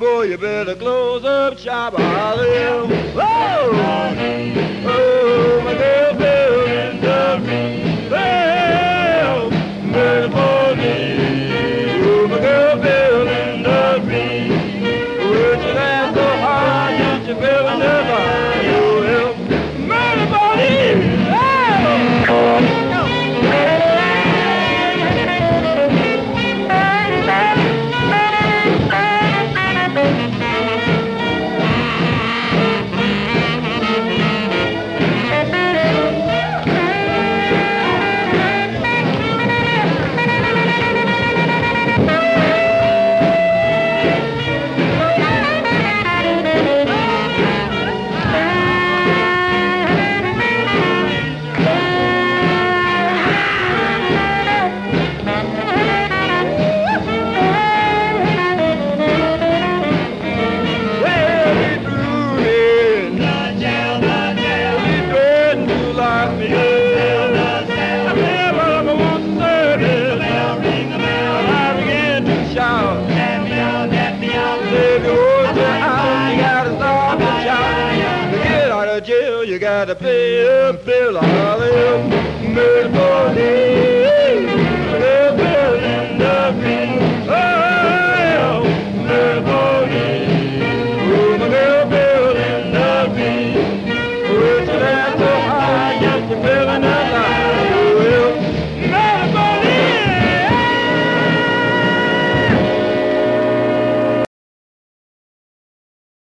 boy, you better close up shop. Whoa! Oh, my girl building the well, murder for me. Oh, my girl building the would you laugh so hard that you feel never you help murder for me. You gotta pay a bill, I'll murder for me.